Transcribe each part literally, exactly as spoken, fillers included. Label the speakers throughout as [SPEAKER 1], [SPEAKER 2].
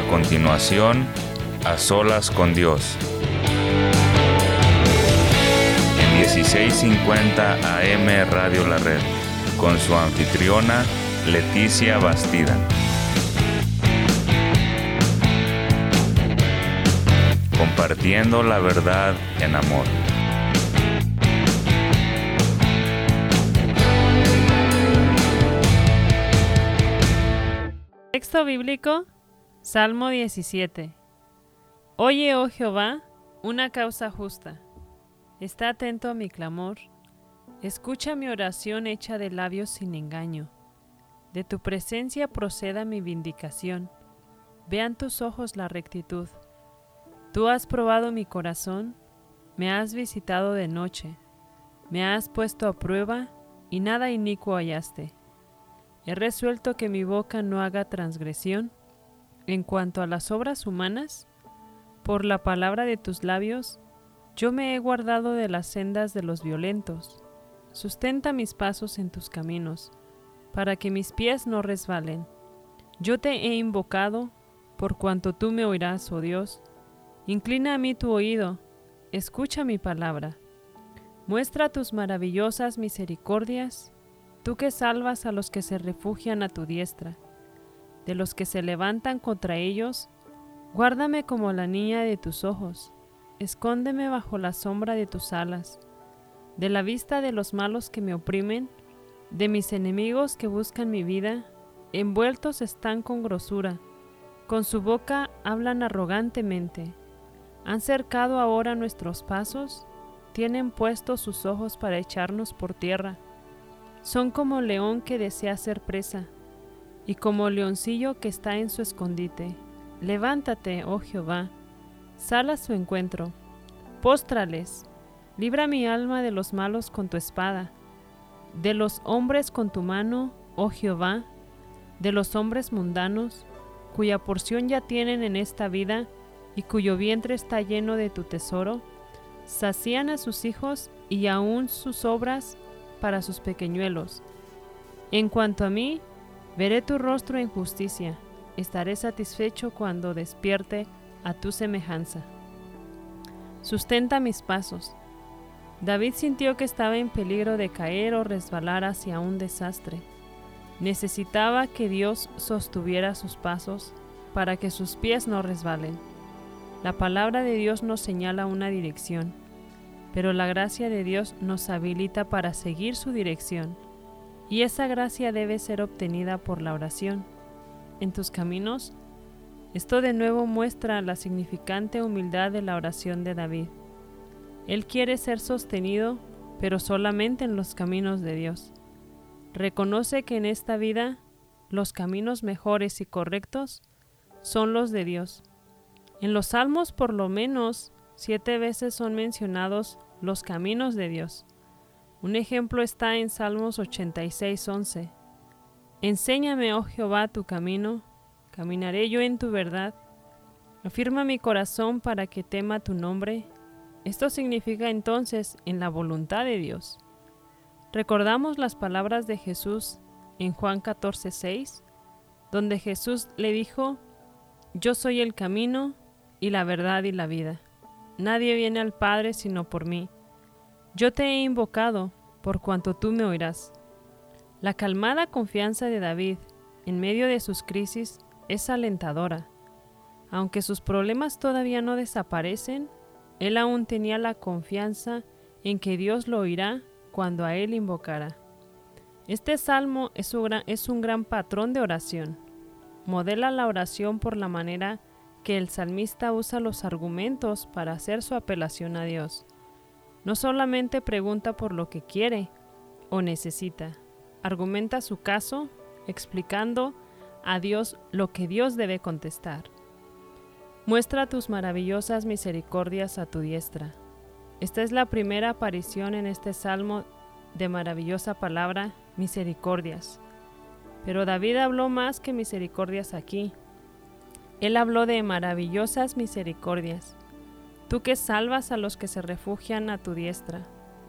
[SPEAKER 1] continuación, A Solas con Dios. En dieciséis cincuenta A M Radio La Red, con su anfitriona Leticia Bastida. Compartiendo la verdad en amor.
[SPEAKER 2] Texto bíblico, Salmo diecisiete. Oye, oh Jehová, una causa justa. Está atento a mi clamor. Escucha mi oración hecha de labios sin engaño. De tu presencia proceda mi vindicación. Vean tus ojos la rectitud. Tú has probado mi corazón, me has visitado de noche, me has puesto a prueba y nada inicuo hallaste. He resuelto que mi boca no haga transgresión. En cuanto a las obras humanas, por la palabra de tus labios, yo me he guardado de las sendas de los violentos. Sustenta mis pasos en tus caminos, para que mis pies no resbalen. Yo te he invocado, por cuanto tú me oirás, oh Dios. Inclina a mí tu oído, escucha mi palabra. Muestra tus maravillosas misericordias, tú que salvas a los que se refugian a tu diestra. De los que se levantan contra ellos, guárdame como la niña de tus ojos, escóndeme bajo la sombra de tus alas. De la vista de los malos que me oprimen, de mis enemigos que buscan mi vida, envueltos están con grosura, con su boca hablan arrogantemente. ¿Han cercado ahora nuestros pasos? ¿Tienen puestos sus ojos para echarnos por tierra? Son como león que desea ser presa, y como leoncillo que está en su escondite. Levántate, oh Jehová, sal a su encuentro. Póstrales, libra mi alma de los malos con tu espada, de los hombres con tu mano, oh Jehová, de los hombres mundanos, cuya porción ya tienen en esta vida, y cuyo vientre está lleno de tu tesoro, sacían a sus hijos y aún sus obras para sus pequeñuelos. En cuanto a mí, veré tu rostro en justicia, estaré satisfecho cuando despierte a tu semejanza. Sustenta mis pasos. David sintió que estaba en peligro de caer o resbalar hacia un desastre. Necesitaba que Dios sostuviera sus pasos para que sus pies no resbalen. La palabra de Dios nos señala una dirección, pero la gracia de Dios nos habilita para seguir su dirección, y esa gracia debe ser obtenida por la oración. En tus caminos, esto de nuevo muestra la significante humildad de la oración de David. Él quiere ser sostenido, pero solamente en los caminos de Dios. Reconoce que en esta vida, los caminos mejores y correctos son los de Dios. En los Salmos, por lo menos, siete veces son mencionados los caminos de Dios. Un ejemplo está en Salmos ochenta y seis, once. Enséñame, oh Jehová, tu camino, caminaré yo en tu verdad. Afirma mi corazón para que tema tu nombre. Esto significa entonces en la voluntad de Dios. Recordamos las palabras de Jesús en Juan catorce, seis, donde Jesús le dijo: Yo soy el camino y la verdad y la vida. Nadie viene al Padre sino por mí. Yo te he invocado, por cuanto tú me oirás. La calmada confianza de David, en medio de sus crisis, es alentadora. Aunque sus problemas todavía no desaparecen, él aún tenía la confianza en que Dios lo oirá cuando a él invocará. Este salmo es un gran, es un gran patrón de oración. Modela la oración por la manera que el salmista usa los argumentos para hacer su apelación a Dios. No solamente pregunta por lo que quiere o necesita, argumenta su caso explicando a Dios lo que Dios debe contestar. Muestra tus maravillosas misericordias a tu diestra. Esta es la primera aparición en este salmo de maravillosa palabra, misericordias. Pero David habló más que misericordias aquí. Él habló de maravillosas misericordias. Tú que salvas a los que se refugian a tu diestra.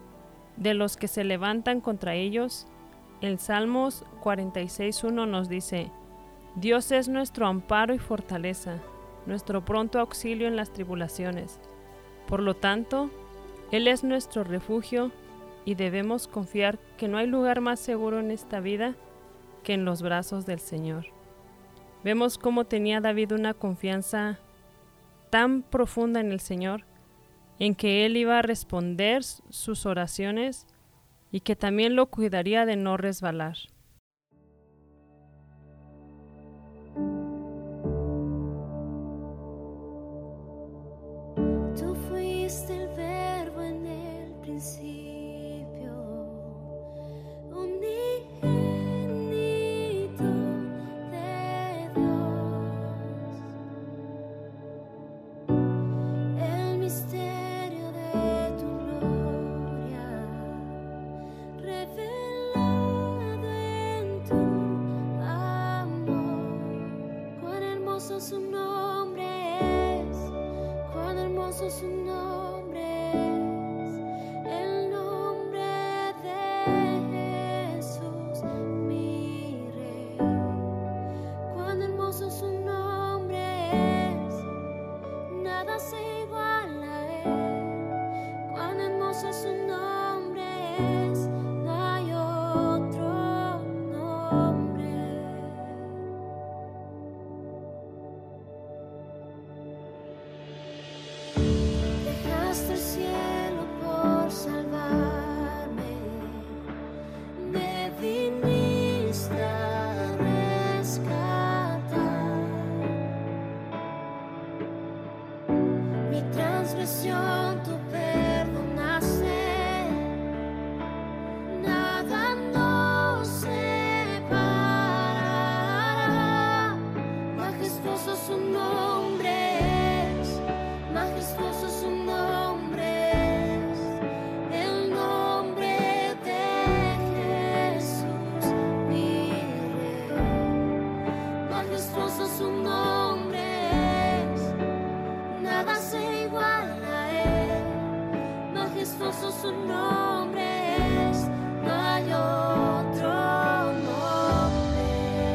[SPEAKER 2] De los que se levantan contra ellos, el Salmos cuarenta y seis, uno nos dice: Dios es nuestro amparo y fortaleza, nuestro pronto auxilio en las tribulaciones. Por lo tanto, Él es nuestro refugio y debemos confiar que no hay lugar más seguro en esta vida que en los brazos del Señor. Vemos cómo tenía David una confianza tan profunda en el Señor, en que Él iba a responder sus oraciones y que también lo cuidaría de no resbalar.
[SPEAKER 3] Tú fuiste el verbo en el principio, unigénito de Dios. El misterio de tu gloria, revelado en tu amor. Cuán hermoso su nombre es, cuán hermoso su nombre es, el nombre de Jesús, mi Rey. Cuán hermoso su nombre es, nada se iguala a él. Cuán hermoso su nombre es, no hay otro nombre. Dejaste el cielo por salvarme, me viniste a rescatar. Mi transgresión tú perdonaste, nada nos separará. Majestuoso su nombre es, majestuoso su nombre es, el nombre de Jesús, mi Rey. Majestuoso su nombre es, nada se iguala a él. Majestuoso su nombre es, no hay otro nombre.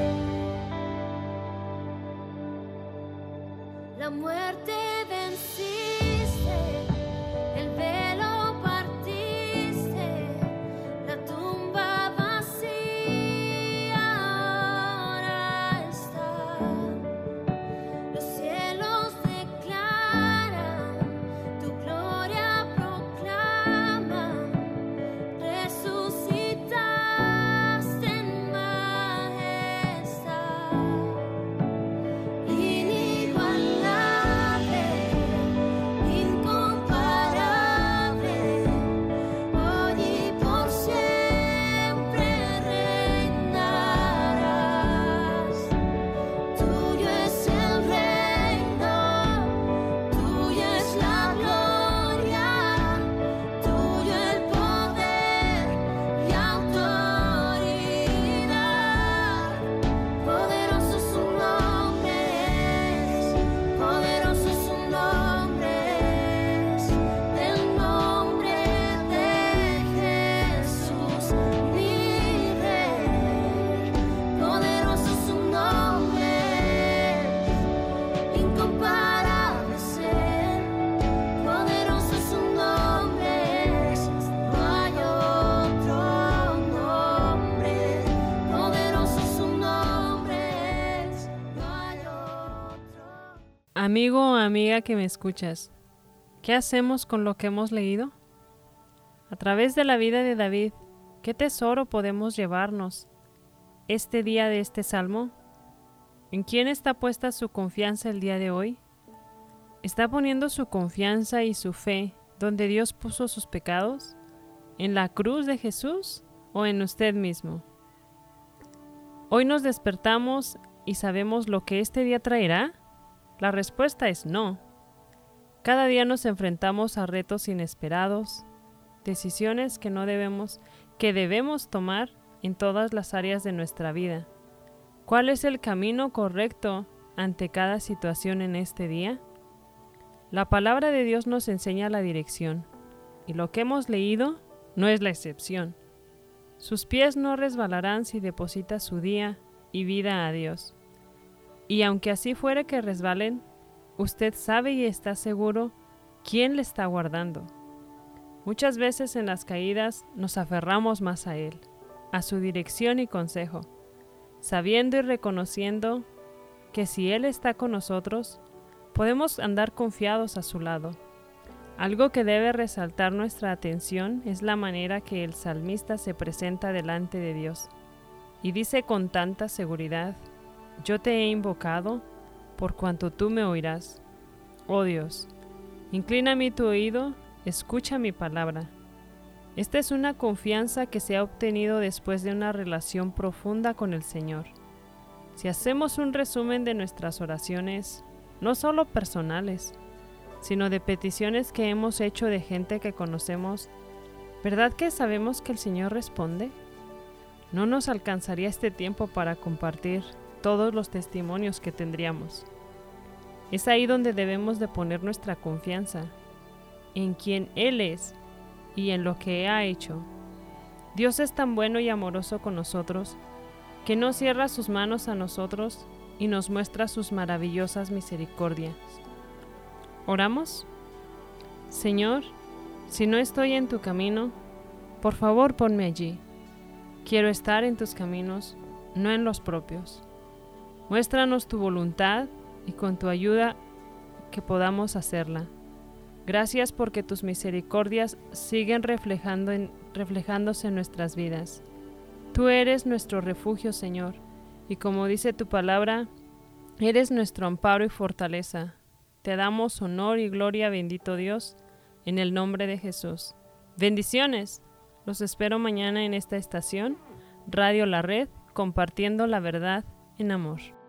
[SPEAKER 3] La muerte venciste, el velo partiste, la tumba vacía ahora está. Los cielos declaran, tu gloria proclaman, resucitaste en majestad. Inigualable, incomparable, hoy y por siempre reinarás. Tuyo es el reino, tuya es la gloria, tuyo el poder y autoridad. Poderoso su nombre es, poderoso su nombre es, el nombre de Jesús, mi Rey. Poderoso su nombre es, incomparable ser. Poderoso su nombre es, no hay otro nombre. Poderoso su nombre es, no hay otro.
[SPEAKER 2] Amigo o amiga que me escuchas, ¿qué hacemos con lo que hemos leído? A través de la vida de David, ¿qué tesoro podemos llevarnos este día de este salmo? ¿En quién está puesta su confianza el día de hoy? ¿Está poniendo su confianza y su fe donde Dios puso sus pecados? ¿En la cruz de Jesús o en usted mismo? Hoy nos despertamos y sabemos lo que este día traerá. La respuesta es no. Cada día nos enfrentamos a retos inesperados, decisiones que no debemos, que debemos tomar en todas las áreas de nuestra vida. ¿Cuál es el camino correcto ante cada situación en este día? La palabra de Dios nos enseña la dirección, y lo que hemos leído no es la excepción. Sus pies no resbalarán si deposita su día y vida a Dios. Y aunque así fuere que resbalen, usted sabe y está seguro quién le está guardando. Muchas veces en las caídas nos aferramos más a Él, a su dirección y consejo, sabiendo y reconociendo que si Él está con nosotros, podemos andar confiados a su lado. Algo que debe resaltar nuestra atención es la manera que el salmista se presenta delante de Dios, y dice con tanta seguridad: yo te he invocado, por cuanto tú me oirás. Oh Dios, inclina a mí tu oído, escucha mi palabra. Esta es una confianza que se ha obtenido después de una relación profunda con el Señor. Si hacemos un resumen de nuestras oraciones, no solo personales, sino de peticiones que hemos hecho de gente que conocemos, ¿verdad que sabemos que el Señor responde? No nos alcanzaría este tiempo para compartir todos los testimonios que tendríamos. Es ahí donde debemos de poner nuestra confianza, en quien Él es y en lo que ha hecho. Dios es tan bueno y amoroso con nosotros, que no cierra sus manos a nosotros y nos muestra sus maravillosas misericordias. ¿Oramos? Señor, si no estoy en tu camino, por favor ponme allí. Quiero estar en tus caminos, no en los propios. Muéstranos tu voluntad y con tu ayuda que podamos hacerla. Gracias porque tus misericordias siguen reflejando en, reflejándose en nuestras vidas. Tú eres nuestro refugio, Señor, y como dice tu palabra, eres nuestro amparo y fortaleza. Te damos honor y gloria, bendito Dios, en el nombre de Jesús. Bendiciones. Los espero mañana en esta estación, Radio La Red, compartiendo la verdad en amor.